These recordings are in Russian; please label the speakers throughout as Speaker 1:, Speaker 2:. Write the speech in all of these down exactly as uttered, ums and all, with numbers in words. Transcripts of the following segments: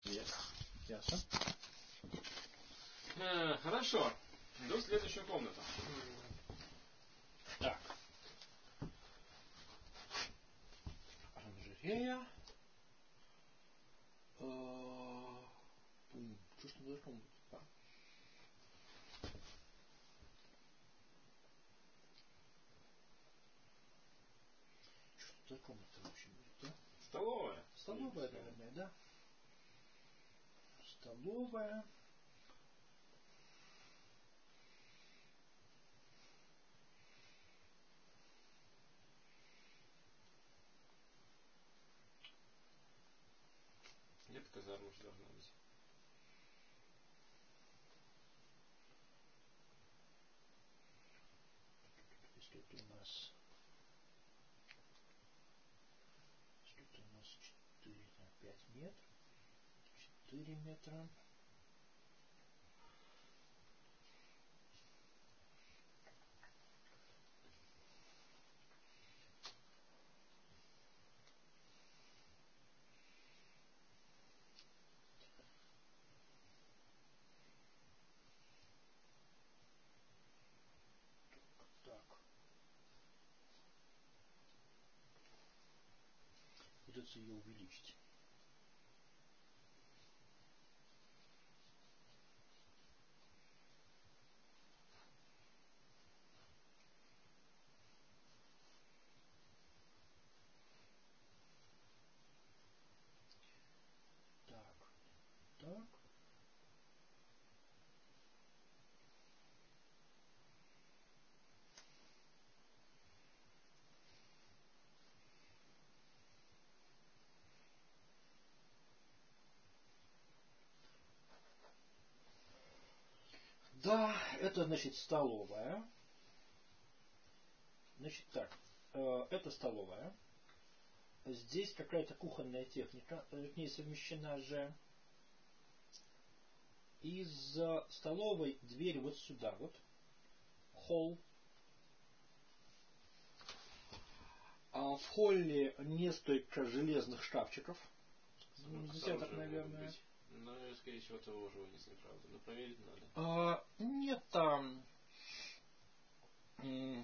Speaker 1: Yes. Ясно.
Speaker 2: Э, хорошо. До следующей комнаты.
Speaker 1: Так. Оранжерея. Что ж там должно быть? А. Что за комната вообще будет, да?
Speaker 2: Столовая.
Speaker 1: Столовая, наверное, да? Столовая.
Speaker 2: Где-то казарма уже должна быть.
Speaker 1: Если это у нас... Если это у нас четыре, пять метров. четыре метра. Придется ее увеличить. Так, так. Да, это, значит, столовая. Значит, так, э, это столовая. Здесь какая-то кухонная техника, к ней совмещена же. Из столовой дверь вот сюда вот. Холл. А в холле несколько железных шкафчиков.
Speaker 2: Ну,
Speaker 1: десяток, наверное.
Speaker 2: Но, скорее всего, того уже вынесли, правда. Но проверить надо.
Speaker 1: А, нет, там... М-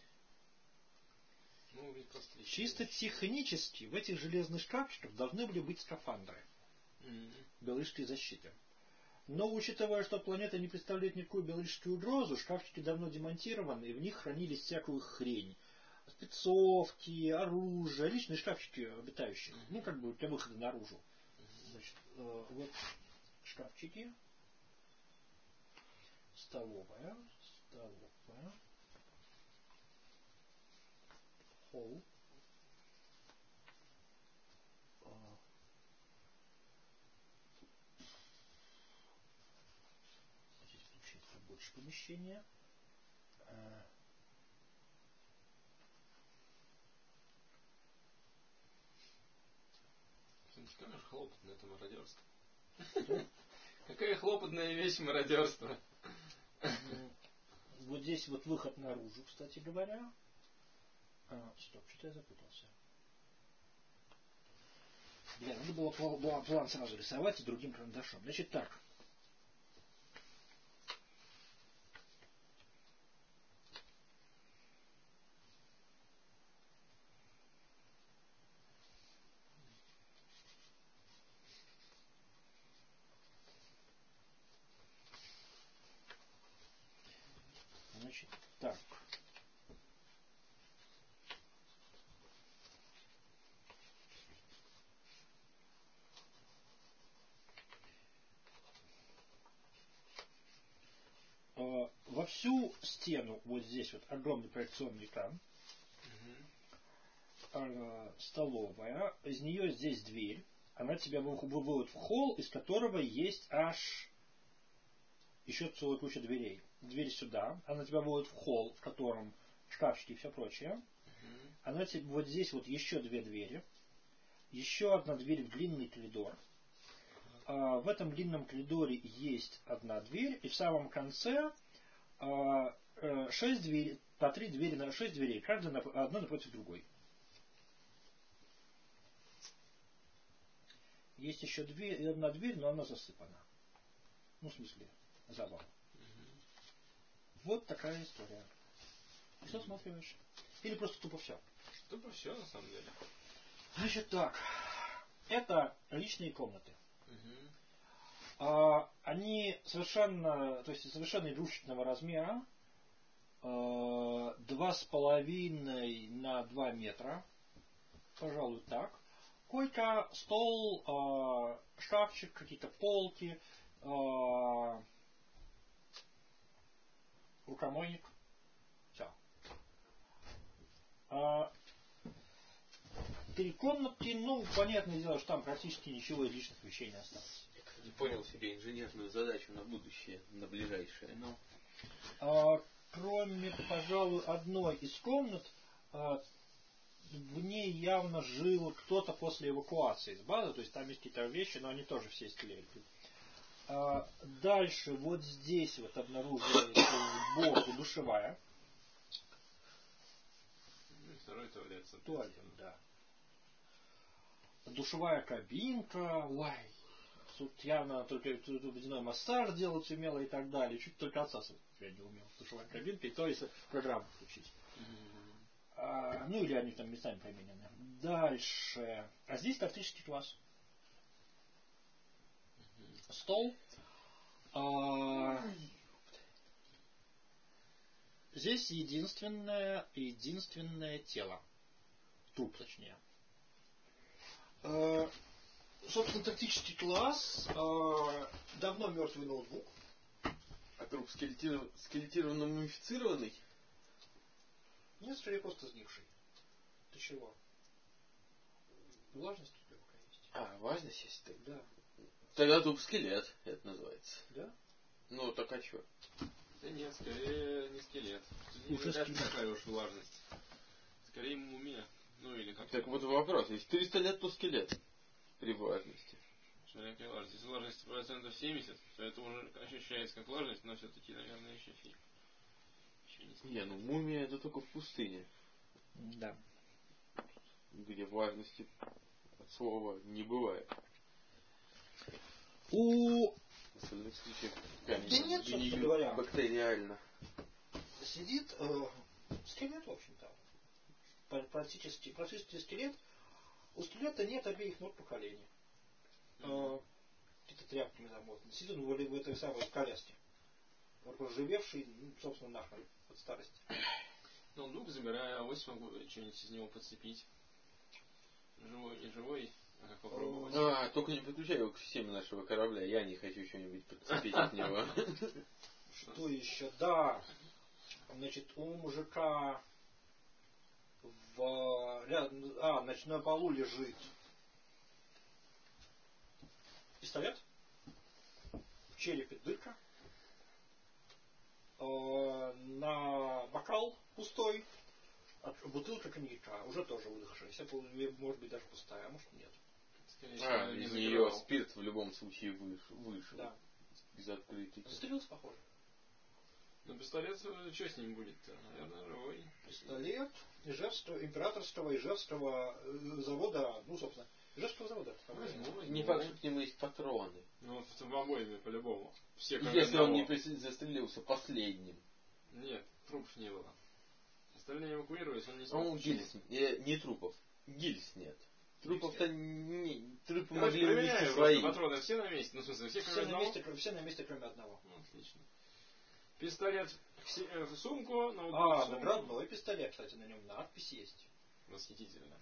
Speaker 2: ну,
Speaker 1: чисто технически в этих железных шкафчиках должны были быть скафандры.
Speaker 2: Mm-hmm.
Speaker 1: Биологической защиты. Но учитывая, что планета не представляет никакую биологическую угрозу, шкафчики давно демонтированы, и в них хранились всякую хрень. Спецовки, оружие, личные шкафчики обитающих. Mm-hmm. Ну, как бы для выхода наружу. Mm-hmm. Значит, э, вот шкафчики. Столовая. Столовая. Холл. Здесь получается больше помещения.
Speaker 2: Какое хлопотное это мародерство. Какая хлопотная вещь мародерство.
Speaker 1: Вот здесь вот выход наружу, кстати говоря. А, стоп, что-то я запутался. Бля, надо было план, план сразу рисовать и другим карандашом. Значит так. Значит так. Во всю стену вот здесь вот огромный проекционный экран. Угу. Столовая. Из нее здесь дверь. Она тебя выводит в холл, из которого есть аж еще целая куча дверей. Дверь сюда. Она тебя выводит в холл, в котором шкафчики и все прочее. Угу. Она тебе вот здесь вот еще две двери. Еще одна дверь в длинный коридор. А в этом длинном коридоре есть одна дверь. И в самом конце шесть дверей, по три двери на шесть дверей, каждая одна напротив другой. Есть еще дверь, одна дверь, но она засыпана. Ну, в смысле, завал. Вот такая история. И что смотришь? Или просто тупо все?
Speaker 2: Тупо все, на самом деле.
Speaker 1: Значит так. Это личные комнаты.
Speaker 2: Угу.
Speaker 1: А, они совершенно, то есть совершенно игрушечного размера. А, два с половиной на два метра. Пожалуй, так. Койка, стол, а, шкафчик, какие-то полки, а, рукомойник. Все. А, три комнатки, ну, понятное дело, что там практически ничего из личных вещей не осталось.
Speaker 3: Не понял себе инженерную задачу на будущее, на ближайшее.
Speaker 1: Ну, а, кроме, пожалуй, одной из комнат, а, в ней явно жил кто-то после эвакуации из базы, то есть там есть какие-то вещи, но они тоже все истлели. А, дальше вот здесь вот обнаруживается сбоку душевая.
Speaker 2: Ну и второй туалет.
Speaker 1: Туалет, да. Душевая кабинка, ой, тут явно только тут водяной массаж делать умела и так далее. Чуть только отсасывать я не умел. Душевая кабинка, и то есть программу включить. А, ну или они там местами поменены. Дальше. А здесь тактический класс. Стол. А, здесь единственное, единственное тело. Труп, точнее. А, собственно, тактический класс. А, давно мертвый ноутбук.
Speaker 3: А труп скелетиров... скелетированно мумифицированный?
Speaker 1: Нет, скорее просто сгнивший. Ты чего? Влажность у тебя пока есть.
Speaker 3: А, важность есть? Так.
Speaker 1: Да.
Speaker 3: Тогда труп скелет, это называется.
Speaker 1: Да?
Speaker 3: Ну, так а что?
Speaker 2: Да нет, скорее не скелет. Тут не такая уж влажность. Скорее мумия. Ну или как.
Speaker 3: Так вот вопрос. Если триста лет, то скелет. При влажности.
Speaker 2: Широкая влажность. Если влажность процентов семьдесят, то это уже ощущается как влажность, но все-таки, наверное, еще фиг. Еще не скелет.
Speaker 3: Не, ну мумия это только в пустыне.
Speaker 1: Да.
Speaker 3: Где влажности от слова не бывает.
Speaker 1: У...
Speaker 3: В остальных случаях
Speaker 1: Да нет, собственно говоря.
Speaker 3: Бактериально.
Speaker 1: Сидит э, скелет, в общем-то. Практически, практически скелет. У скелета нет обеих ног по колени. Mm-hmm. Э, какие-то тряпками замотаны. Сидит он в, в этой самой коляске. Вот проживевший, ну, собственно, нахрен от старости.
Speaker 2: Ноутбук забираю, а вот смогу что-нибудь из него подцепить. Живой, не живой, а как попробовать.
Speaker 3: А, только не подключай его к системе нашего корабля. Я не хочу что-нибудь подцепить от него.
Speaker 1: Что еще? Да. Значит, у мужика в рядом, а, значит, на полу лежит пистолет, в черепе дырка, э, на бокал пустой, бутылка коньяка, уже тоже выдохшаяся, может быть даже пустая, а может нет.
Speaker 2: Скорее
Speaker 3: А,
Speaker 2: всего,
Speaker 3: из
Speaker 2: не
Speaker 3: нее
Speaker 2: закрывал.
Speaker 3: спирт в любом случае вышел. вышел.
Speaker 1: Да.
Speaker 3: Из открытия.
Speaker 1: Застрелился, похоже.
Speaker 2: Ну, пистолет, что с ним будет-то? Наверное, живой.
Speaker 1: Пистолет Ижевского, императорского Ижевского завода, ну, собственно, Ижевского завода.
Speaker 2: Возьму, возьму.
Speaker 3: Не факт, что к нему есть патроны.
Speaker 2: Ну, вот в обоими по-любому. Все,
Speaker 3: если он не застрелился последним.
Speaker 2: Нет, трупов не было. Остальные эвакуировались, он не
Speaker 3: Ну,
Speaker 2: смог.
Speaker 3: гильз, не, не трупов. Гильз нет. Трупов-то не... Трупы
Speaker 2: Короче,
Speaker 3: могли
Speaker 2: проверяю
Speaker 3: унести
Speaker 2: просто,
Speaker 3: свои.
Speaker 2: патроны все на месте, ну, в смысле, все,
Speaker 1: Все
Speaker 2: кроме
Speaker 1: на,
Speaker 2: одного.
Speaker 1: месте, все на месте, кроме одного.
Speaker 2: Ну, отлично. Пистолет в, се- э, в сумку, ноутбук
Speaker 1: А,
Speaker 2: в сумку.
Speaker 1: наградной пистолет, кстати, на нем надпись есть.
Speaker 2: Восхитительно.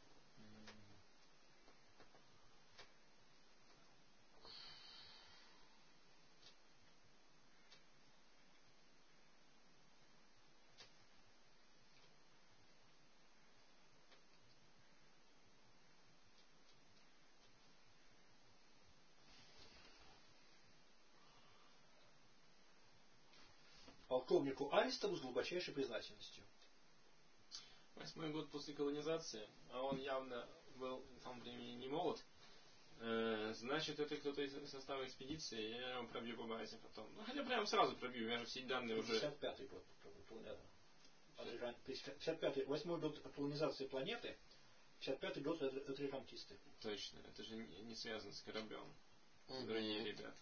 Speaker 1: Полковнику Аристову с глубочайшей признательностью.
Speaker 2: Восьмой год после колонизации, а он явно был в том времени не молод. Э, значит, это кто-то из состава экспедиции, я его пробью по базе потом. Ну, хотя прям сразу пробью, у меня же все данные уже...
Speaker 1: пятьдесят пятый год. пятьдесят пятый, восьмой год колонизации планеты. пятьдесят пятый год это, это реконкисты.
Speaker 2: Точно, это же не, не связано с кораблем.
Speaker 3: Мгм.
Speaker 2: Другие ребята.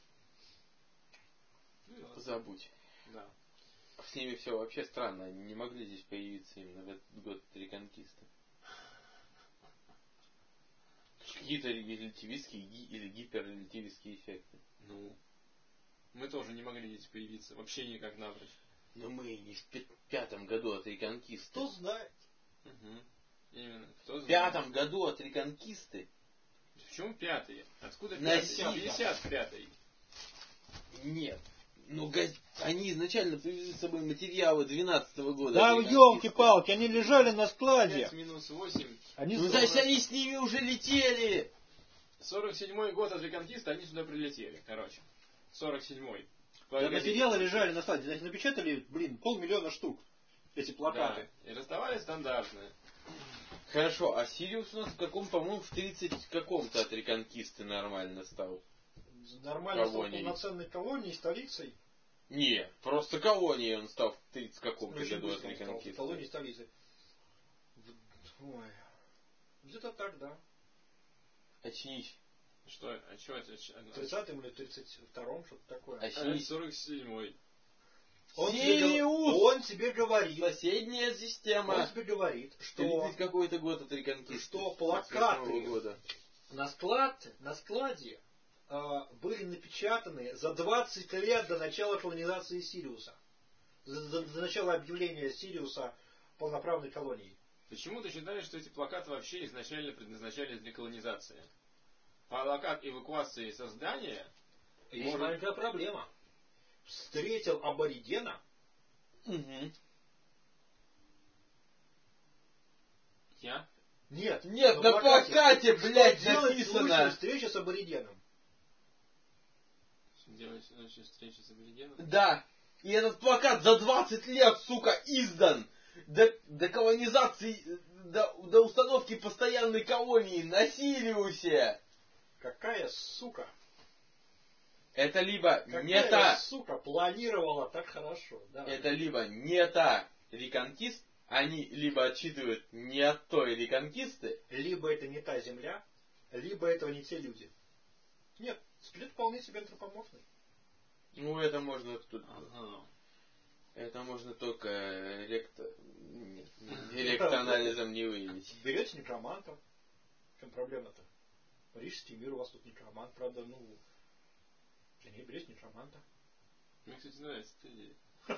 Speaker 2: Ну и ладно.
Speaker 3: Забудь.
Speaker 2: Да.
Speaker 3: С ними все вообще странно. Они не могли здесь появиться именно в этот год реконкисты. Какие-то релятивистские ги- или гиперрелятивистские эффекты.
Speaker 2: Ну. Мы тоже не могли здесь появиться. Вообще никак напрочь.
Speaker 3: Но мы не в пя- пятом году от реконкисты.
Speaker 1: Кто знает?
Speaker 2: Угу. Именно. Кто
Speaker 3: В
Speaker 2: знает.
Speaker 3: пятом году от реконкисты.
Speaker 2: Почему пятый? Откуда
Speaker 3: На
Speaker 2: пятый?
Speaker 3: сем-
Speaker 2: пятьдесят пятый.
Speaker 3: Нет. Ну, газ- они изначально привезли с собой материалы двенадцатого года.
Speaker 1: Да,
Speaker 3: реконкисты.
Speaker 1: елки-палки, они лежали на складе.
Speaker 2: пять минус восемь.
Speaker 1: Они
Speaker 3: Ну,
Speaker 1: с-
Speaker 3: значит, они с ними уже летели.
Speaker 2: сорок седьмой год от реконкиста, они сюда прилетели. Короче. сорок седьмой.
Speaker 1: Да, материалы лежали на складе. Значит, напечатали, блин, полмиллиона штук. Эти плакаты.
Speaker 2: Да. И раздавали стандартные.
Speaker 3: Хорошо, а Сириус у нас в каком, по-моему, в тридцать каком-то от реконкисты нормально стал.
Speaker 1: Нормально стал
Speaker 3: Колонией.
Speaker 1: полноценной колонией, столицей.
Speaker 3: Не, просто колонией он стал в тридцать каком-то
Speaker 1: Очень
Speaker 3: году от
Speaker 1: быстро он стал
Speaker 3: реконкисты.
Speaker 1: колонией, столицей. В- Ой. Где-то так, да.
Speaker 3: Очнись.
Speaker 2: Что? А что это?
Speaker 1: В тридцатом или тридцать втором, что-то такое.
Speaker 2: А это
Speaker 3: Очнись.
Speaker 2: сорок седьмой.
Speaker 1: Он тебе, гов-
Speaker 3: Сириус!
Speaker 1: он тебе говорит,
Speaker 3: Соседняя
Speaker 1: он
Speaker 3: система.
Speaker 1: тебе говорит, что
Speaker 3: тридцать какой-то год от реконкисты.
Speaker 1: что
Speaker 3: тридцать восьмого
Speaker 1: плакаты
Speaker 3: года.
Speaker 1: на склад, на складе а, были напечатаны за двадцать лет до начала колонизации Сириуса. За- До, до начала объявления Сириуса полноправной колонией.
Speaker 2: Почему ты считаешь, что эти плакаты вообще изначально предназначались для колонизации? Плакат эвакуации и создания.
Speaker 1: Есть
Speaker 2: Может-
Speaker 1: маленькая проблема. Встретил аборигена,
Speaker 3: Угу.
Speaker 2: Я?
Speaker 1: нет,
Speaker 3: Нет, на плакате, блядь,
Speaker 1: что делать в случае
Speaker 3: написано.
Speaker 1: встречи с аборигеном?
Speaker 2: Делать следующую встречу с аборигеном?
Speaker 3: Да. И этот плакат за двадцать лет, сука, издан. До, до колонизации, до, до установки постоянной колонии на Сириусе.
Speaker 1: Какая сука?
Speaker 3: Это либо
Speaker 1: Какая
Speaker 3: не та,
Speaker 1: сука планировала так хорошо? Да.
Speaker 3: это либо не та реконкист, они либо отчитывают не от той реконкисты.
Speaker 1: Либо это не та земля, либо это не те люди. Нет, скелет вполне себе антропоморфный.
Speaker 3: Ну, это можно тут.
Speaker 2: Ага.
Speaker 3: Это можно только ректо... Нет, ректоанализом не выявить.
Speaker 1: Берете некроманта. В чем проблема-то? Парижский мир, у вас тут некромант, правда, ну... Да не, берете некроманта.
Speaker 2: Мне, кстати, нравится эта идея.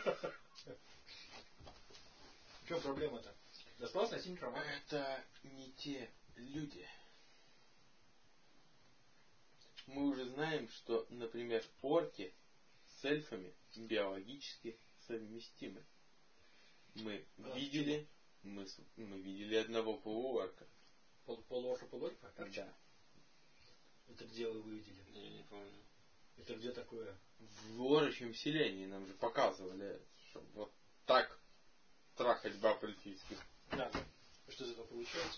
Speaker 1: В чем проблема-то? Досталось найти некроманта.
Speaker 3: Это не те люди. Мы уже знаем, что, например, орки с эльфами биологически совместимы. Мы
Speaker 1: А,
Speaker 3: видели, мы, с- мы видели одного полуорка.
Speaker 1: Пол, полуорка, полуорка?
Speaker 3: Да.
Speaker 1: Это где вы видели?
Speaker 2: Я не помню.
Speaker 1: Это где такое?
Speaker 3: В орочьем селении нам же показывали, что вот так трахать баб эльфийских.
Speaker 1: Да, да. Что из этого получается?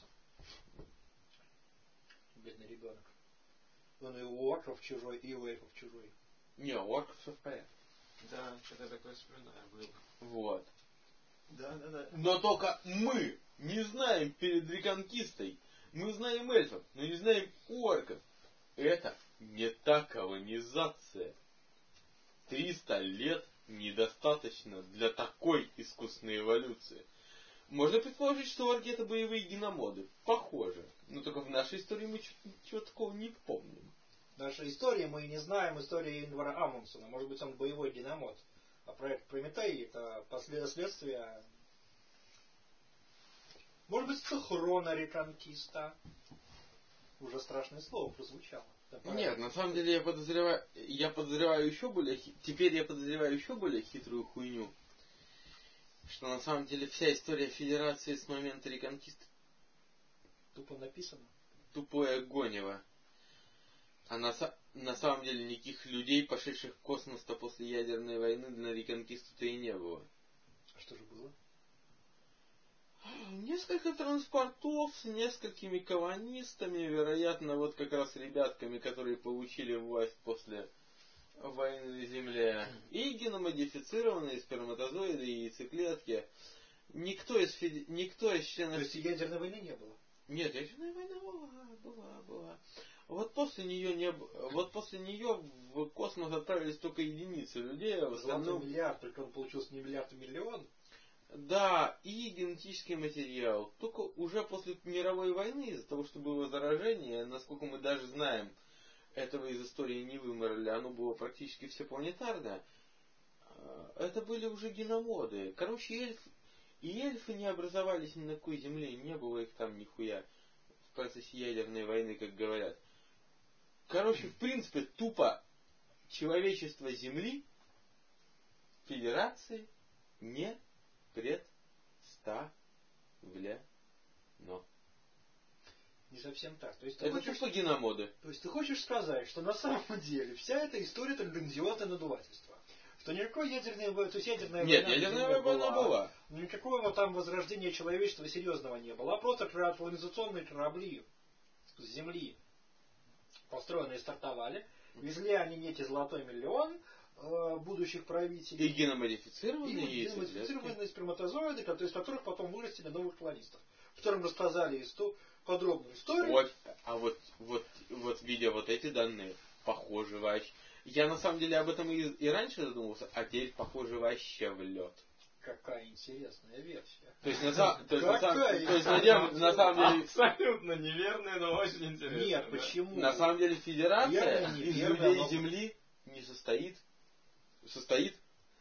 Speaker 1: Бедный ребенок. Он и у орков чужой, и у эльфов чужой.
Speaker 3: Не, у орков все в порядке.
Speaker 2: Да, что-то такое вспоминаю было.
Speaker 3: Вот.
Speaker 1: Да, да, да.
Speaker 3: Но только мы не знаем перед реконкистой. Мы знаем эльфов, но не знаем орков. Это не та колонизация. Триста лет недостаточно для такой искусственной эволюции. Можно предположить, что орки это боевые геномоды. Похоже. Но только в нашей истории мы чего такого не помним.
Speaker 1: В нашей истории мы не знаем истории Ингвара Амундсена. Может быть, он боевой динамот. А проект Прометей это последствия. Может быть, синхрона реконкиста. Уже страшное слово прозвучало. Давай.
Speaker 3: Нет, на самом деле я подозреваю, я подозреваю еще более, хи- теперь я подозреваю еще более хитрую хуйню, что на самом деле вся история Федерации с момента реконкиста
Speaker 1: Тупо написано.
Speaker 3: тупое гонево. А на, са- на самом деле никаких людей, пошедших в космос-то после ядерной войны, на реконкисту-то и не было.
Speaker 1: А что же было?
Speaker 3: Несколько транспортов с несколькими колонистами, вероятно, вот как раз ребятками, которые получили власть после войны на Земле. И геномодифицированные сперматозоиды и яйцеклетки. Никто из, феди... Никто из
Speaker 1: То
Speaker 3: членов...
Speaker 1: есть ядерной войны не было.
Speaker 3: Нет, ядерная война была, была, была. Вот после нее не б- вот после нее в космос отправились только единицы людей, а в
Speaker 1: Золотой
Speaker 3: основном...
Speaker 1: миллиард, только он получился не миллиард, а миллион.
Speaker 3: Да, и генетический материал. Только уже после мировой войны, из-за того, что было заражение, насколько мы даже знаем, этого из истории не вымерли, оно было практически всепланетарное, это были уже геномоды. Короче, эльф, и эльфы не образовались ни на какой земле, не было их там нихуя в процессе ядерной войны, как говорят. Короче, в принципе, тупо человечество Земли Федерации не представлено.
Speaker 1: Не совсем так. То есть ты
Speaker 3: Это
Speaker 1: хочешь,
Speaker 3: тупо геномоды.
Speaker 1: то есть ты хочешь сказать, что на самом деле вся эта история это грандиозное надувательство. Что никакой ядерной войны, то есть ядерная
Speaker 3: Нет,
Speaker 1: война
Speaker 3: ядерная
Speaker 1: не
Speaker 3: война была.
Speaker 1: Никакого там возрождения человечества серьезного не было. А просто колонизационные корабли с Земли построенные стартовали. Везли они некий золотой миллион э, будущих правителей.
Speaker 3: И геномодифицированные
Speaker 1: И
Speaker 3: яйцеклетки.
Speaker 1: геномодифицированные сперматозоиды, которые, из которых потом вырастили новых колонистов. Которым рассказали исту, подробную историю.
Speaker 3: Вот, а вот, вот, вот видя вот эти данные, похоже вообще. Я на самом деле об этом и, и раньше задумывался, а теперь похоже вообще в лед.
Speaker 1: Какая интересная версия.
Speaker 3: То есть на самом то есть, на самом-
Speaker 1: Какая
Speaker 3: то есть, на дем- на самом деле,
Speaker 2: Абсолютно неверная, но очень интересная.
Speaker 1: Нет,
Speaker 2: да?
Speaker 1: почему?
Speaker 3: на самом деле федерация
Speaker 1: Верно,
Speaker 3: из
Speaker 1: неверно,
Speaker 3: людей
Speaker 1: но-
Speaker 3: Земли не состоит, состоит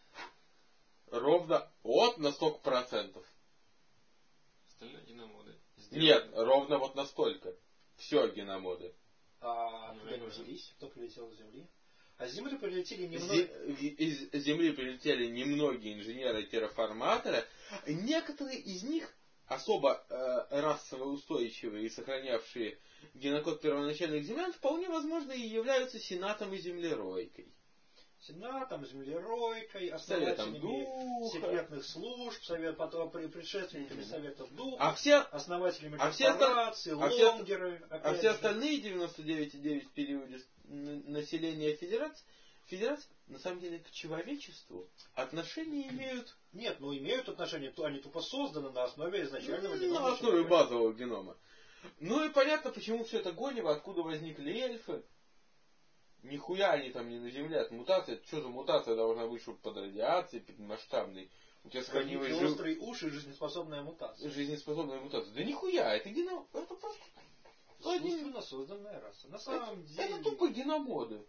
Speaker 3: ровно от на столько процентов.
Speaker 2: Остальные геномоды.
Speaker 3: Нет, ровно вот настолько. Все геномоды.
Speaker 1: А
Speaker 2: Ну,
Speaker 1: куда
Speaker 2: я
Speaker 1: они
Speaker 2: понял.
Speaker 1: взялись? Кто прилетел с Земли? А с Земли прилетели
Speaker 3: Зе-
Speaker 1: немного...
Speaker 3: Из Земли прилетели немногие инженеры-терраформаторы. Некоторые из них, особо э, расово устойчивые и сохранявшие генокод первоначальных землян, вполне возможно и являются сенатом и землеройкой.
Speaker 1: Сенатом, землеройкой,
Speaker 3: Советом
Speaker 1: основателями
Speaker 3: Духа.
Speaker 1: секретных служб, совет, потом при- предшественниками
Speaker 3: Мгм.
Speaker 1: Советов Духа,
Speaker 3: А все,
Speaker 1: основателями
Speaker 3: а все
Speaker 1: корпораций,
Speaker 3: а все-
Speaker 1: лонгеры,
Speaker 3: а
Speaker 1: опять
Speaker 3: все
Speaker 1: же.
Speaker 3: остальные девяносто девять и девять в периоде с- н- населения Федерации, Федерации на самом деле к человечеству отношения имеют
Speaker 1: Нет, ну имеют отношение, то они тупо созданы на основе изначального
Speaker 3: ну,
Speaker 1: генома
Speaker 3: на основе
Speaker 1: человека.
Speaker 3: базового генома. Ну и понятно, почему все это гонево, откуда возникли эльфы. Нихуя они там не на Земле, это мутация. Что за мутация должна быть, чтобы под радиацией, под масштабной? У тебя сохранилась
Speaker 1: Хранить
Speaker 3: жив-
Speaker 1: острые уши, жизнеспособная мутация.
Speaker 3: жизнеспособная мутация. Да нихуя, это геном, это просто один-
Speaker 1: Искусственно созданная раса. На самом
Speaker 3: это,
Speaker 1: деле...
Speaker 3: это тупо геномоды.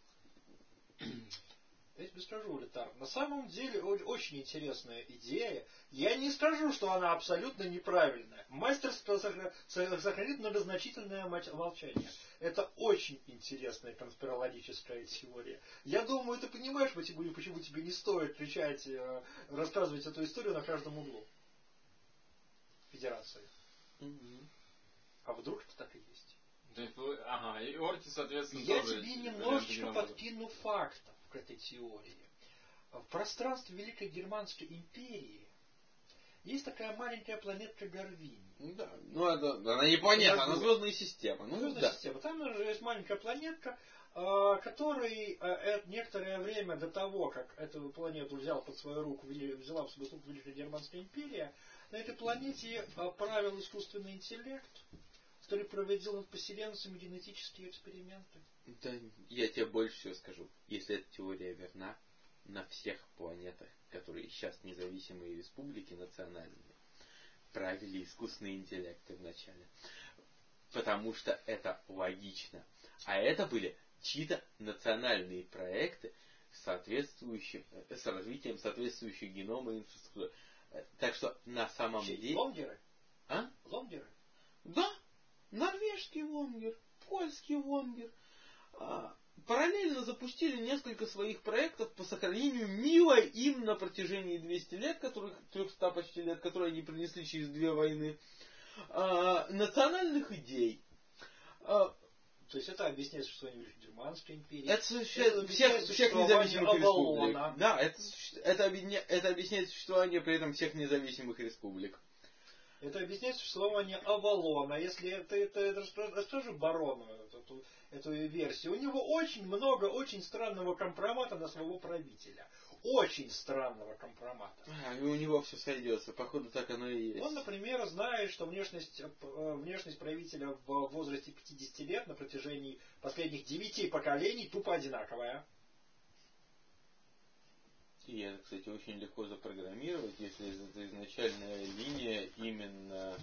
Speaker 1: Я тебе скажу, Улитар, на самом деле о- очень интересная идея. Я не скажу, что она абсолютно неправильная. Мастерство сохра- со- сохранит многозначительное моч- молчание. Это очень интересная конспирологическая теория. Я думаю, ты понимаешь, почему, почему тебе не стоит кричать, э, рассказывать эту историю на каждом углу Федерации. А вдруг это так и есть?
Speaker 2: То есть, вы- ага, и орки, соответственно,
Speaker 1: Я
Speaker 2: тоже
Speaker 1: тебе
Speaker 2: эти
Speaker 1: немножечко
Speaker 2: варианты геномодов.
Speaker 1: подкину фактов к этой теории. В пространстве Великой Германской империи есть такая маленькая планетка Гарвини.
Speaker 3: Ну да, ну это, она не планета, она звездная система. Ну
Speaker 1: Звездная
Speaker 3: да.
Speaker 1: система. Там же есть маленькая планетка, а, которой а, э, некоторое время до того, как эту планету взял под свою руку, вели- взяла под свою руку Великая Германская империя, на этой планете а, правил искусственный интеллект, который проводил над поселенцами генетические эксперименты.
Speaker 3: Да, я тебе больше всего скажу. Если эта теория верна, на всех планетах, которые сейчас независимые республики национальные, правили искусственные интеллекты вначале. Потому что это логично. А это были чьи-то национальные проекты с, соответствующим, с развитием соответствующих генома и инфраструктуры. Так что на самом
Speaker 1: Чей?
Speaker 3: деле...
Speaker 1: Лонгеры?
Speaker 3: А?
Speaker 1: Лонгеры?
Speaker 3: Да, норвежский лонгер, польский лонгер. А, параллельно запустили несколько своих проектов по сохранению милой им на протяжении двухсот лет, которых трехсот почти лет, которые они принесли через две войны, а, национальных идей. А,
Speaker 1: То есть это объясняет существование Великой Германской империи.
Speaker 3: это существует
Speaker 1: Это
Speaker 3: всех,
Speaker 1: объясняет
Speaker 3: всех
Speaker 1: существование
Speaker 3: независимых республик.
Speaker 1: Авалона.
Speaker 3: Да, это, суще- это, объединя- это объясняет существование при этом всех независимых республик.
Speaker 1: Это объясняет существование Авалона. Если это, это, это распро- расскажи барону эту, эту, эту версию. У него очень много очень странного компромата на своего правителя. очень странного компромата.
Speaker 3: А, и у него все сойдется. Походу, так оно и есть.
Speaker 1: Он, например, знает, что внешность, внешность правителя в возрасте пятидесяти лет на протяжении последних девяти поколений тупо одинаковая.
Speaker 3: И это, кстати, очень легко запрограммировать, если это изначальная линия именно...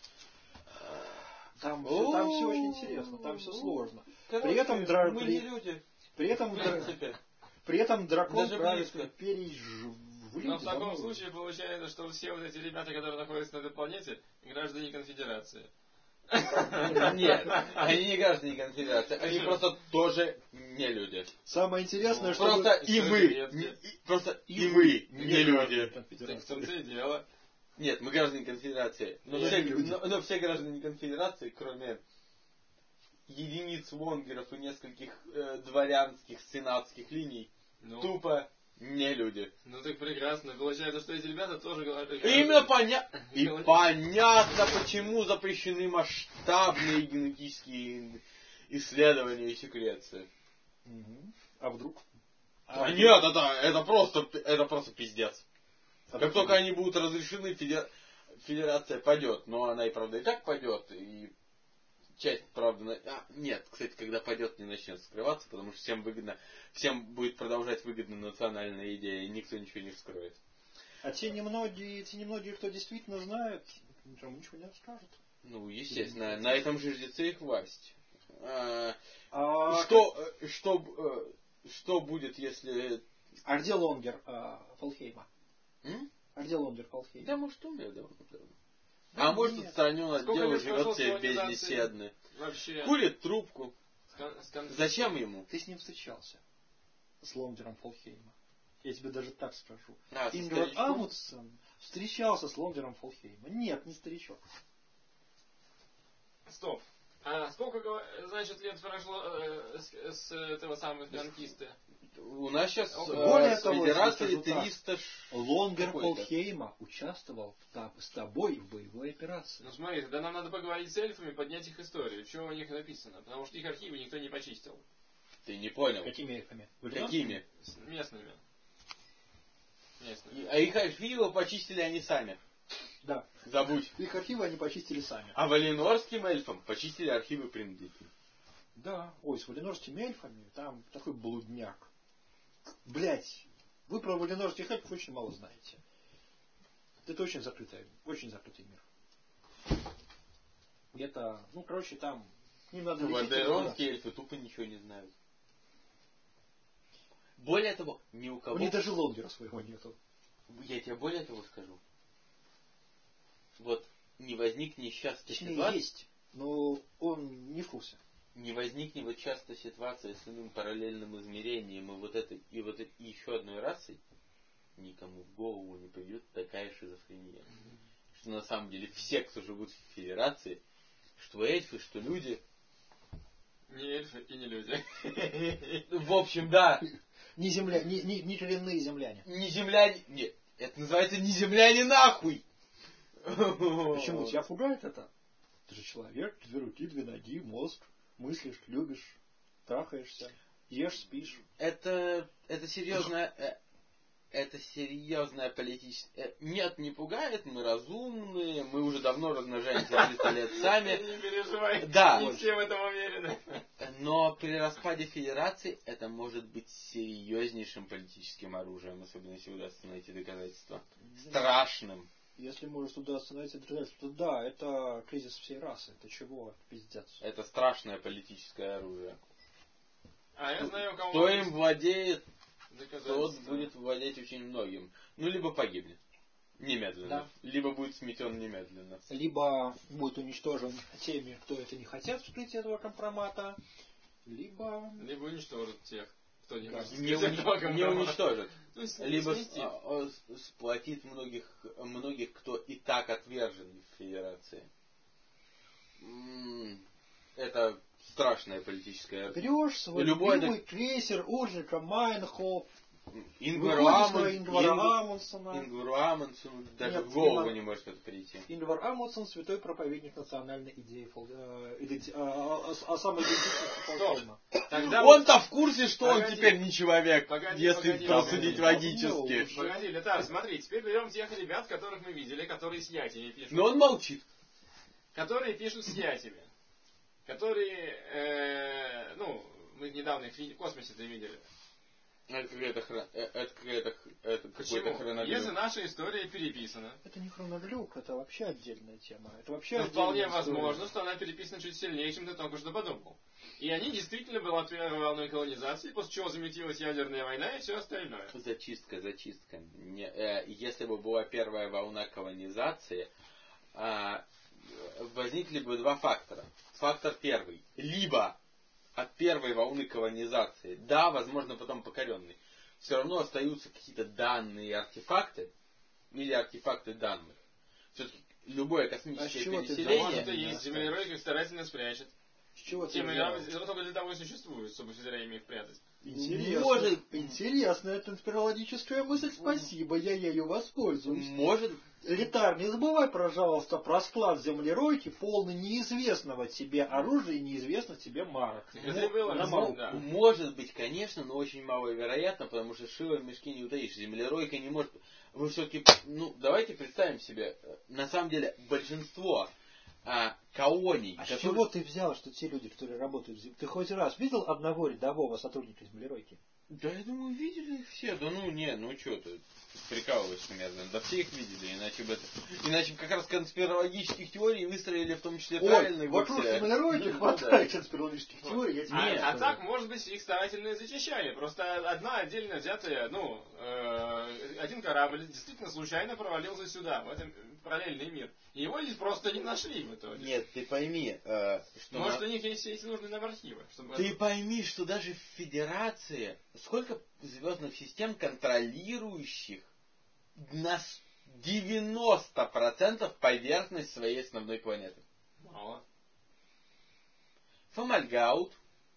Speaker 1: Там, все, там все очень интересно, там все сложно.
Speaker 3: Короче,
Speaker 1: при этом, дра...
Speaker 3: мы
Speaker 1: при...
Speaker 3: не люди.
Speaker 1: При этом,
Speaker 3: В принципе.
Speaker 1: При этом дракон
Speaker 3: Даже
Speaker 1: правит
Speaker 3: близко.
Speaker 1: империей ж- в люди.
Speaker 2: Но в таком
Speaker 1: давно.
Speaker 2: случае получается, что все вот эти ребята, которые находятся на этой планете, граждане конфедерации.
Speaker 3: Нет, они не граждане конфедерации, они просто тоже не люди.
Speaker 1: Самое интересное,
Speaker 2: Ну,
Speaker 1: что
Speaker 3: Просто
Speaker 2: вы-
Speaker 3: и
Speaker 2: что
Speaker 3: вы,
Speaker 2: это
Speaker 3: не-
Speaker 2: нет?
Speaker 3: и- просто и
Speaker 1: и
Speaker 3: вы
Speaker 1: не
Speaker 3: не
Speaker 1: граждане
Speaker 3: люди.
Speaker 2: Так в
Speaker 1: конфедерации.
Speaker 2: том-то и дело.
Speaker 3: Нет, мы граждане конфедерации. Но,
Speaker 1: Я
Speaker 3: все,
Speaker 1: не люди.
Speaker 3: но- но все граждане конфедерации, кроме единиц вонгеров и нескольких э, дворянских, сенатских линий,
Speaker 2: Ну,
Speaker 3: тупо не люди.
Speaker 2: ну так прекрасно. Получается, что эти ребята тоже говорят.
Speaker 3: Именно понятно. И понятно, почему запрещены масштабные генетические исследования и секреции.
Speaker 1: Мгм. А вдруг?
Speaker 3: А нет, это, это просто это просто пиздец.
Speaker 1: А
Speaker 3: Как
Speaker 1: вдруг?
Speaker 3: только они будут разрешены, федер- федерация падет. Но она и правда и так падет. И часть, правда, на- а, нет, кстати, когда падет, не начнет скрываться, потому что всем выгодно, всем будет продолжать выгодна национальная идея, и никто ничего не вскроет.
Speaker 1: А те немногие, те немногие, кто действительно знает, никому ничего не расскажут.
Speaker 3: Ну, естественно, на этом же ждется их власть. А,
Speaker 1: А,
Speaker 3: что, э, что, э, что будет, если...
Speaker 1: а где Лонгер э, Фолхейма?
Speaker 3: М?
Speaker 1: А где Лонгер Фолхейма?
Speaker 3: Да, может, умер давно. давно.
Speaker 1: Да
Speaker 3: А может,
Speaker 1: нет.
Speaker 3: отстранен от
Speaker 2: Сколько
Speaker 3: дела,
Speaker 2: лет прошло
Speaker 3: живет себе
Speaker 2: с колонизации?
Speaker 3: безбеседно.
Speaker 2: Вообще.
Speaker 3: Курит трубку.
Speaker 2: с кон- с кон-
Speaker 3: Зачем ему?
Speaker 1: Ты с ним встречался? С Лонгером Фолхейма. Я тебе даже так скажу.
Speaker 3: А, со
Speaker 1: Ингвар
Speaker 3: старичком?
Speaker 1: Амундсен встречался с Лонгером Фолхейма. Нет, не старичок.
Speaker 2: Стоп. А сколько, гова- значит, лет прошло э, с, с этого самого конкисты?
Speaker 3: У нас сейчас
Speaker 1: Более
Speaker 3: с
Speaker 1: того,
Speaker 3: федерации
Speaker 1: я скажу так.
Speaker 3: триста... ш-
Speaker 1: Лонгер
Speaker 3: какой-то.
Speaker 1: Фолхейма участвовал в та- с тобой в боевой операции.
Speaker 2: Ну смотри, тогда нам надо поговорить с эльфами, поднять их историю. Что у них написано? Потому что их архивы никто не почистил.
Speaker 3: Ты не понял.
Speaker 1: Какими эльфами?
Speaker 3: Какими?
Speaker 2: С местными. Местными.
Speaker 3: И- А их архивы почистили они сами.
Speaker 1: Да.
Speaker 3: Забудь.
Speaker 1: Их архивы они почистили сами.
Speaker 3: А валенорским эльфам почистили архивы принудительно.
Speaker 1: Да. Ой, с валенорскими эльфами там такой блудняк. Блять. Вы про валенорских эльфов очень мало знаете. Это очень закрытый, очень закрытый мир. Это, ну, короче, там к ним надо лететь.
Speaker 3: Вальдеронские эльфы тупо ничего не знают. Более того, ни у
Speaker 1: У
Speaker 3: кого...
Speaker 1: них даже лонгера своего нету.
Speaker 3: Я тебе более того скажу. Вот не возникнет счастья
Speaker 1: Точнее,
Speaker 3: ситуация,
Speaker 1: есть, но он не в курсе.
Speaker 3: не возникнет вот часто ситуация с иным параллельным измерением и вот этой, и вот этой, и еще одной расой, никому в голову не придет такая шизофрения. Что на самом деле все, кто живут в Федерации, что эльфы, что люди,
Speaker 2: Не эльфы и не люди.
Speaker 3: в общем, да,
Speaker 1: Не земля, не, не, не коренные земляне.
Speaker 3: не земляне, нет, это называется не земляне нахуй.
Speaker 1: Почему? Тебя пугает это? Ты же человек, две руки, две ноги, мозг, мыслишь, любишь, трахаешься, ешь, спишь.
Speaker 3: Это, это серьезная, э, это серьезная политическая... Нет, не пугает, мы разумные, мы уже давно размножаемся триста лет сами.
Speaker 2: Не переживай.
Speaker 3: Да.
Speaker 2: Не все в этом уверены.
Speaker 3: Но при распаде Федерации это может быть серьезнейшим политическим оружием, особенно если удастся найти доказательства. Страшным.
Speaker 1: Если может удастся найти доказательства, то да, это кризис всей расы. Это чего? Это пиздец.
Speaker 3: Это страшное политическое оружие.
Speaker 2: А я знаю, у кого
Speaker 3: Кто
Speaker 2: есть
Speaker 3: им владеет, тот
Speaker 2: доказательства.
Speaker 3: будет владеть очень многим. Ну, либо погибнет. Немедленно.
Speaker 1: Да.
Speaker 3: Либо будет сметен немедленно.
Speaker 1: Либо будет уничтожен теми, кто это не хотят вскрытия этого компромата, либо...
Speaker 2: Либо уничтожат тех, кто не
Speaker 1: Да.
Speaker 2: может
Speaker 3: Не,
Speaker 2: скрыть
Speaker 3: уни-
Speaker 2: этого
Speaker 3: не
Speaker 2: компромата.
Speaker 3: уничтожит.
Speaker 2: То есть
Speaker 3: Либо
Speaker 2: сместит.
Speaker 3: с- а, а, с- сплотит многих, многих, кто и так отвержен в Федерации. М, Это страшное политическое оружие.
Speaker 1: Берешь свой
Speaker 3: Любой
Speaker 1: любимый крейсер Уржика Майнхоф,
Speaker 3: Ингвару
Speaker 1: Выходишь на
Speaker 3: Амун-
Speaker 1: Ингвара
Speaker 3: Ингу-
Speaker 1: Амундсена.
Speaker 3: Ингвару Амундсену даже
Speaker 1: Нет,
Speaker 3: в голову
Speaker 1: именно-
Speaker 3: не может это прийти.
Speaker 1: Ингвар Амундсен — святой проповедник национальной идеи, фол- э, иденти- а, а, а, а самоидентичности Фольксвейна.
Speaker 2: Тогда вот-
Speaker 3: Он-то в курсе, что он
Speaker 2: Погоди.
Speaker 3: теперь не человек,
Speaker 2: Погоди,
Speaker 3: если
Speaker 2: погоди,
Speaker 3: просудить
Speaker 2: погоди.
Speaker 3: логически.
Speaker 2: Погоди, Летар, смотри, теперь берем тех ребят, которых мы видели, которые с ятями пишут.
Speaker 3: Но он молчит.
Speaker 2: Которые пишут с ятями. Которые, э, ну, мы недавно их в космосе-то видели.
Speaker 3: Это какая-то хра- э, это какая-то х- это какой-то
Speaker 2: Почему?
Speaker 3: хроноглюк.
Speaker 2: Если наша история переписана,
Speaker 1: Это не хроноглюк, это вообще отдельная тема. Это вообще
Speaker 2: то
Speaker 1: отдельная
Speaker 2: вполне
Speaker 1: история.
Speaker 2: возможно, что она переписана чуть сильнее, чем ты только что подумал. И они действительно были от первой волной колонизации, после чего заметилась ядерная война и все остальное.
Speaker 3: Зачистка, зачистка. Не, э, если бы была первая волна колонизации, а, возникли бы два фактора. Фактор первый. Либо от первой волны колонизации, да, возможно, потом покоренный, все равно остаются какие-то данные и артефакты, или артефакты данных. Все-таки любое
Speaker 1: А с
Speaker 3: космическое
Speaker 1: чего ты
Speaker 2: А
Speaker 1: Зеление
Speaker 2: может,
Speaker 3: переселение...
Speaker 2: это
Speaker 1: не
Speaker 2: есть,
Speaker 1: оставишь.
Speaker 2: землеройка старательно спрячет.
Speaker 1: С чего ты
Speaker 2: Тем
Speaker 1: взял?
Speaker 2: это только для того и существует, чтобы все время их прятать.
Speaker 1: Интересно.
Speaker 3: Может-
Speaker 1: Интересная конспирологическая мысль, спасибо, я ею воспользуюсь.
Speaker 3: Может,
Speaker 1: Летар, не забывай, пожалуйста, про склад землеройки, полный неизвестного тебе оружия и неизвестных тебе марок.
Speaker 2: Это было,
Speaker 1: на
Speaker 2: ну,
Speaker 1: марку.
Speaker 2: да.
Speaker 3: может быть, конечно, но очень маловероятно, потому что шило в мешке не утаишь. Землеройка не может... Вы все-таки... Ну, давайте представим себе, э, на самом деле, большинство а, колоний...
Speaker 1: А с
Speaker 3: которые-
Speaker 1: чего ты взял, что те люди, которые работают в зем- Ты хоть раз видел одного рядового сотрудника землеройки?
Speaker 3: Да, я думаю, видели их все. Да ну, не, ну что ты прикалываешься, наверное. Да все их видели, иначе бы это... Иначе бы как раз конспирологических теорий выстроили в том числе правильные.
Speaker 1: вокруг
Speaker 3: все.
Speaker 1: землеройки
Speaker 3: Ну,
Speaker 1: хватает конспирологических теорий, я тебе
Speaker 2: А,
Speaker 3: Нет.
Speaker 2: а
Speaker 1: скажу.
Speaker 2: так, может быть, их старательно и зачищали. Просто одна отдельно взятая, ну, э, один корабль действительно случайно провалился сюда, в этом параллельный мир. И его здесь просто не нашли в итоге.
Speaker 3: Нет, ты пойми, э, что...
Speaker 2: Может,
Speaker 3: на-
Speaker 2: у них есть все эти нужные нам архивы. Чтобы...
Speaker 3: Ты пойми, что даже в Федерации сколько звездных систем, контролирующих на с- девяносто процентов поверхность своей основной планеты.
Speaker 2: Мало.
Speaker 3: Фомальгаут,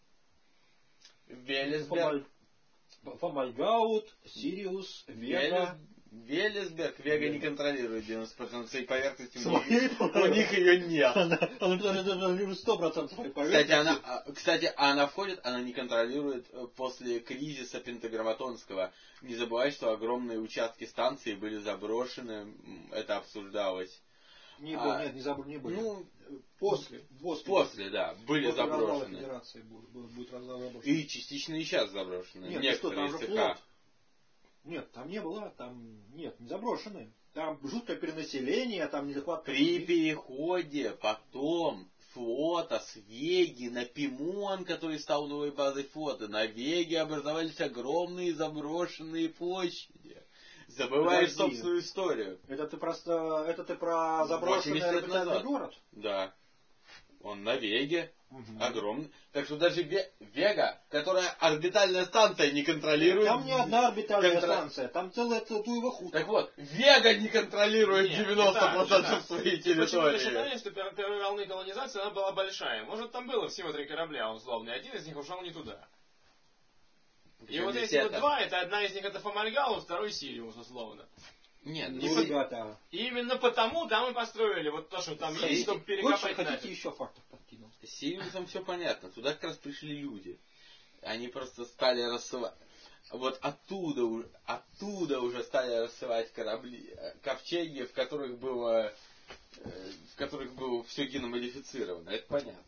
Speaker 3: Велесберг,
Speaker 1: Фомаль- Фомальгаут, Сириус, Вега.
Speaker 3: Велесберг, Вега не контролирует девяносто процентов своей поверхности, у них,
Speaker 1: Своей
Speaker 3: у них ее нет.
Speaker 1: Она контролирует сто процентов своей
Speaker 3: Кстати
Speaker 1: поверхности.
Speaker 3: она, а, кстати, она входит, она не контролирует э, после кризиса Пентаграмматонского. Не забывай, что огромные участки станции были заброшены, м, это обсуждалось.
Speaker 1: Не
Speaker 3: А,
Speaker 1: было, нет, не забыл, не были.
Speaker 3: Ну,
Speaker 1: после, после,
Speaker 3: после, да, были
Speaker 1: после развала
Speaker 3: заброшены.
Speaker 1: Федерации будет, будет, будет заброшено.
Speaker 3: И частично и сейчас заброшены.
Speaker 1: Нет, ну что,
Speaker 3: Некоторые
Speaker 1: там же
Speaker 3: из ЦК.
Speaker 1: флот. Нет, там не было, там нет, не заброшены. Там жуткое перенаселение, там нехватка.
Speaker 3: При
Speaker 1: людей.
Speaker 3: переходе потом флота с Веги на Пимон, который стал новой базой флота, на Веге образовались огромные заброшенные площади. Забываешь
Speaker 1: Подожди.
Speaker 3: собственную историю.
Speaker 1: Это ты просто, это ты про заброшенный
Speaker 3: восемьдесят лет
Speaker 1: орбитальный
Speaker 3: назад.
Speaker 1: город?
Speaker 3: Да. Он на Веге.
Speaker 1: Мгм.
Speaker 3: Огромный. Так что даже Ве- Вега, которая орбитальная станция не контролирует...
Speaker 1: Там не одна орбитальная
Speaker 3: контра-
Speaker 1: станция, там целая Туева-Хута.
Speaker 3: Так вот, Вега не контролирует
Speaker 2: Нет,
Speaker 3: девяносто процентов
Speaker 2: не так, не так.
Speaker 3: своей
Speaker 2: Ты почему-то
Speaker 3: территории.
Speaker 2: считаешь, что пер- первой волны колонизации она была большая. Может, там было всего три корабля, условно, и один из них ушел не туда. И
Speaker 3: Причем
Speaker 2: вот
Speaker 3: не
Speaker 2: эти
Speaker 3: все
Speaker 2: вот
Speaker 3: там.
Speaker 2: два, это одна из них это Фомальгаут, второй Сириус, условно.
Speaker 3: Нет,
Speaker 1: Ну,
Speaker 3: не
Speaker 2: по-
Speaker 1: ребята,
Speaker 2: И именно потому там и построили вот то, что там
Speaker 3: Смотрите,
Speaker 2: есть, чтобы
Speaker 1: хочешь,
Speaker 2: перекопать
Speaker 1: хотите
Speaker 2: нафиг.
Speaker 1: еще фактов подкинуть?
Speaker 3: С Сириусом все понятно. Туда как раз пришли люди. Они просто стали рассылать. Вот оттуда, у- оттуда уже стали рассылать корабли, э, ковчеги, в которых было, э, в которых было все геномодифицировано. Это понятно.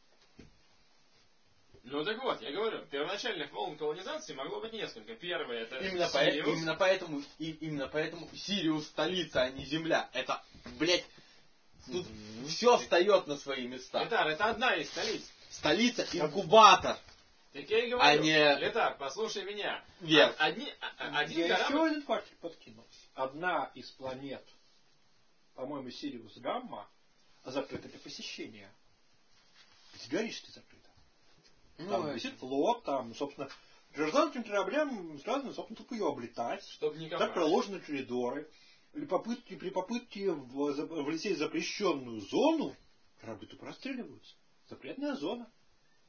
Speaker 2: Ну так вот, я говорю, первоначальных волн колонизации могло быть несколько. Первое это
Speaker 3: Именно, по-
Speaker 2: Сириус.
Speaker 3: именно поэтому, и, именно поэтому Сириус столица, а не Земля. Это, блядь, тут все встает на свои места.
Speaker 2: Летар, это одна из столиц.
Speaker 3: Столица инкубатор.
Speaker 2: Так я и говорю,
Speaker 3: А не-
Speaker 2: Летар, послушай меня.
Speaker 3: Верх.
Speaker 2: А- Одни, а- один
Speaker 1: Я еще
Speaker 2: корабль...
Speaker 1: один фактик подкинул. Одна из планет, по-моему, Сириус Гамма, закрыта для посещения. Категорически закрыта. Там
Speaker 3: Ну,
Speaker 1: висит флот, там, собственно, гражданским кораблям сказано, собственно, только ее облетать.
Speaker 2: Чтоб не
Speaker 1: Так
Speaker 2: копать.
Speaker 1: проложены коридоры. При попытке, при попытке в- за- влететь в запрещенную зону, корабли тупо расстреливаются. Запретная зона.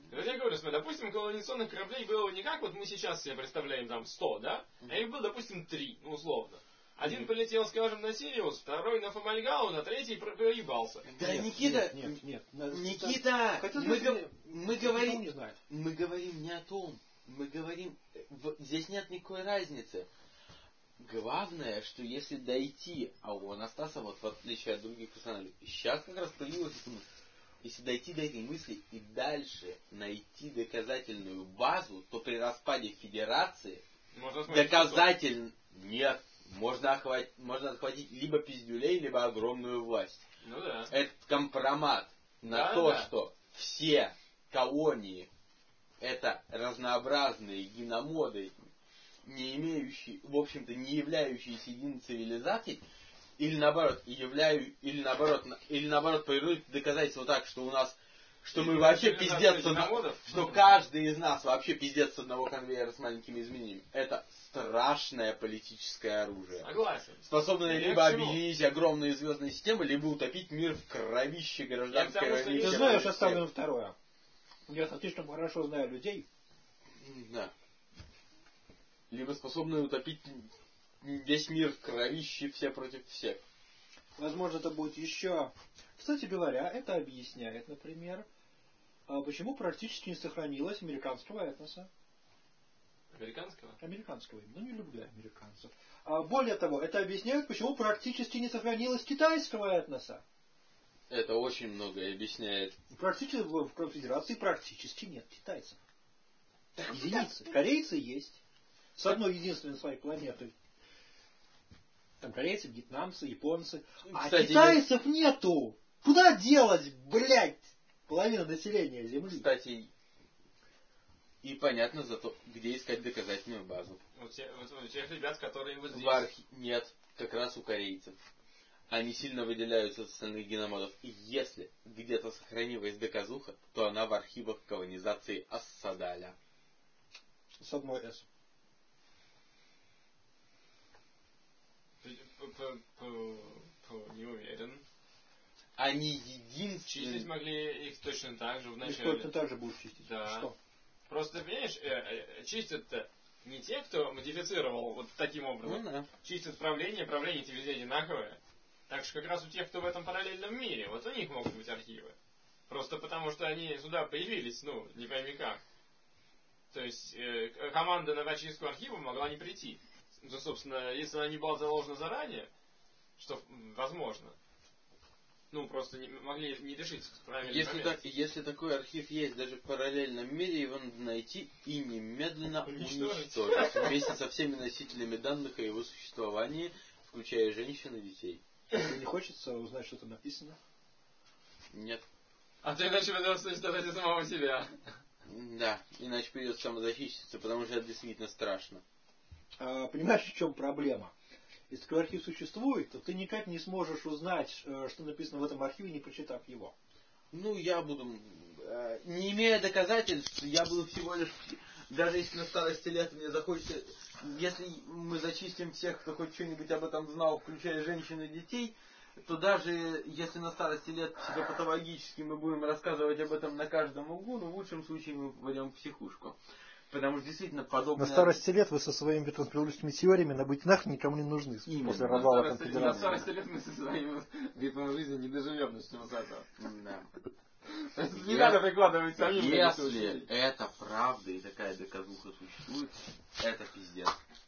Speaker 2: Вот я говорю, смотри, допустим, колонизационных кораблей было не как вот мы сейчас себе представляем, там, сто, да? А их было, допустим, три, ну, условно. Один полетел, скажем, на Сириус, второй на Фомальгаун, а третий про- проебался.
Speaker 3: Да,
Speaker 1: Нет,
Speaker 3: Никита,
Speaker 1: нет, нет, нет.
Speaker 3: Никита,
Speaker 1: Хотя
Speaker 3: мы,
Speaker 1: даже
Speaker 3: гов-
Speaker 1: не-
Speaker 3: мы
Speaker 1: никто
Speaker 3: говорим,
Speaker 1: не знает.
Speaker 3: мы говорим не о том, мы говорим, э, в- здесь нет никакой разницы. Главное, что если дойти, а у Анастаса, вот в отличие от других персонажей, сейчас как раз появилась эта мысль. Если дойти до этой мысли и дальше найти доказательную базу, то при распаде Федерации
Speaker 2: Можно смотреть
Speaker 3: доказатель нет. Можно, охват... Можно отхватить либо пиздюлей, либо огромную власть.
Speaker 2: Ну да.
Speaker 3: Это компромат на
Speaker 2: Да,
Speaker 3: то,
Speaker 2: да.
Speaker 3: что все колонии это разнообразные геномоды, не имеющие, в общем-то, не являющиеся единой цивилизацией, или наоборот, являю, или наоборот, на- или наоборот, повернуть доказательство так, что у нас, что мы вообще пиздец, с одно-
Speaker 2: геномодов?
Speaker 3: что каждый из нас вообще пиздец с одного конвейера с маленькими изменениями. Это страшное политическое оружие,
Speaker 2: Согласен.
Speaker 3: способное
Speaker 2: Я
Speaker 3: либо
Speaker 2: к чему?
Speaker 3: объединить огромные звездные системы, либо утопить мир в кровище гражданской
Speaker 2: Я к тому, что
Speaker 3: войны.
Speaker 2: есть-
Speaker 1: Ты
Speaker 3: всех
Speaker 1: знаешь,
Speaker 3: всех.
Speaker 1: оставим второе. Я слишком хорошо знаю людей.
Speaker 3: Да. Либо способные утопить весь мир в кровище, все против всех.
Speaker 1: Возможно, это будет еще... Кстати говоря, это объясняет, например, а почему практически не сохранилось американского этноса.
Speaker 2: Американского?
Speaker 1: Американского, ну не люблю американцев. А более того, это объясняет, почему практически не сохранилось китайского этноса.
Speaker 3: Это очень многое объясняет.
Speaker 1: Практически в конфедерации практически нет китайцев. Единицы. Корейцы есть. С одной единственной своей планетой. Там корейцы, вьетнамцы, японцы. А
Speaker 3: Кстати,
Speaker 1: китайцев нету. Куда делать, блядь, половина населения Земли?
Speaker 3: Кстати, и понятно зато, где искать доказательную базу.
Speaker 2: Вот, те, вот у тех ребят, которые вот здесь.
Speaker 3: В архи... Нет, как раз у корейцев. Они сильно выделяются от остальных геномодов. И если где-то сохранилась доказуха, то она в архивах колонизации Ассадаля.
Speaker 1: С одной «С».
Speaker 2: П- п- п- п- Не уверен.
Speaker 3: Они
Speaker 2: Чистить
Speaker 3: единственные...
Speaker 2: могли их точно так же
Speaker 1: Их
Speaker 2: вначале.
Speaker 1: точно так же будут чистить.
Speaker 2: Да.
Speaker 1: Что?
Speaker 2: Просто, понимаешь, э, э, чистят-то не те, кто модифицировал вот таким образом.
Speaker 3: Ну да.
Speaker 2: Чистят правление, правление эти везде одинаковое. Так что как раз у тех, кто в этом параллельном мире, вот у них могут быть архивы. Просто потому, что они сюда появились, ну, не пойми как. То есть, э, команда на очистку архива могла не прийти. Ну, собственно, если она не была заложена заранее, что м, возможно, ну, просто не, могли не решить в правильный
Speaker 3: Если,
Speaker 2: момент.
Speaker 3: так, если такой архив есть даже в параллельном мире, его надо найти и немедленно
Speaker 2: Уничтожить.
Speaker 3: уничтожить. Вместе со всеми носителями данных о его существовании, включая женщин и детей.
Speaker 1: Тебе не хочется узнать, что там написано?
Speaker 3: Нет.
Speaker 2: А ты иначе придется уничтожать и самого себя.
Speaker 3: Да, иначе придется самозащититься, потому что это действительно страшно.
Speaker 1: А, понимаешь, в чем проблема? Если такой архив существует, то ты никак не сможешь узнать, э, что написано в этом архиве, не прочитав его.
Speaker 3: Ну, я буду, э, не имея доказательств, я буду всего лишь, даже если на старости лет мне захочется, если мы зачистим всех, кто хоть что-нибудь об этом знал, включая женщин и детей, то даже если на старости лет психопатологически мы будем рассказывать об этом на каждом углу, но в лучшем случае мы попадем в психушку. Потому что действительно подобное...
Speaker 1: На старости лет вы со своими конспирологическими теориями на быть нахрен никому не нужны.
Speaker 3: Именно.
Speaker 1: После
Speaker 3: На
Speaker 1: развала
Speaker 2: На старости- на
Speaker 1: конфедерации.
Speaker 2: старости лет мы со своим ритмом жизни не доживем, начнем с этого.
Speaker 3: Да.
Speaker 2: То есть не надо прикладывать самим.
Speaker 3: Если это правда и такая доказуха существует, это пиздец.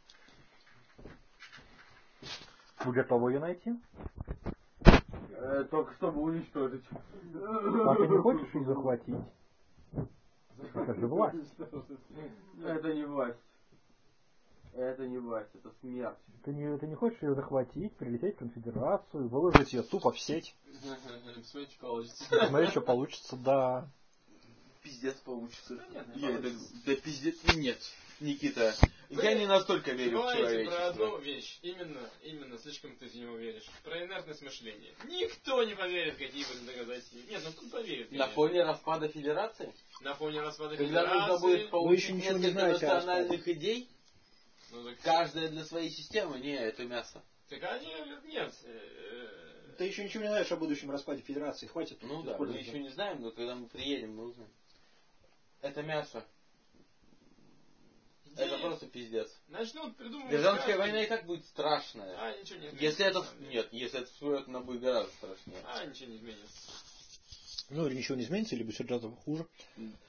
Speaker 1: Вы готовы ее найти?
Speaker 3: Э, только чтобы уничтожить.
Speaker 1: А ты не хочешь ее захватить? Это же власть.
Speaker 3: Это не власть. Это не власть, это смерть.
Speaker 1: Ты не, ты не хочешь ее захватить, прилететь в конфедерацию, выложить ее тупо в сеть.
Speaker 2: Смотрите, получится.
Speaker 1: Смотри, что получится, да.
Speaker 3: Пиздец получится.
Speaker 2: Да нет, не
Speaker 3: Я это-
Speaker 2: получится.
Speaker 3: да пиздец, нет. Никита,
Speaker 2: Вы
Speaker 3: я не настолько верю в
Speaker 2: Знаете про одну
Speaker 3: человечество.
Speaker 2: вещь, именно, именно, слишком ты в него веришь. Про инертность мышления. Никто не поверит, какие бы доказательства. Нет, ну кто поверит?
Speaker 3: На
Speaker 2: конечно.
Speaker 3: фоне распада Федерации?
Speaker 2: На фоне распада
Speaker 3: Когда нужно
Speaker 2: Федерации.
Speaker 3: будет
Speaker 1: еще
Speaker 3: получить
Speaker 1: ничего не
Speaker 3: несколько
Speaker 1: знаете о
Speaker 3: национальных идей,
Speaker 2: Ну, так,
Speaker 3: каждая для своей системы, не, это мясо.
Speaker 2: так они, нет. э,
Speaker 1: Ты еще ничего не знаешь о будущем распаде Федерации. Хватит.
Speaker 3: Ну да, мы
Speaker 1: использовать.
Speaker 3: еще не знаем, но когда мы приедем, мы узнаем. это мясо.
Speaker 2: Идея.
Speaker 3: Это просто пиздец.
Speaker 2: Начнут придумывать...
Speaker 3: Гражданская
Speaker 2: сказки.
Speaker 3: война и так будет страшная.
Speaker 2: А, ничего не изменится.
Speaker 3: Если это...
Speaker 2: на самом деле.
Speaker 3: Нет, если это всплывет, она будет гораздо страшнее.
Speaker 2: А, ничего не изменится.
Speaker 1: Ну, или ничего не изменится, либо все для того хуже.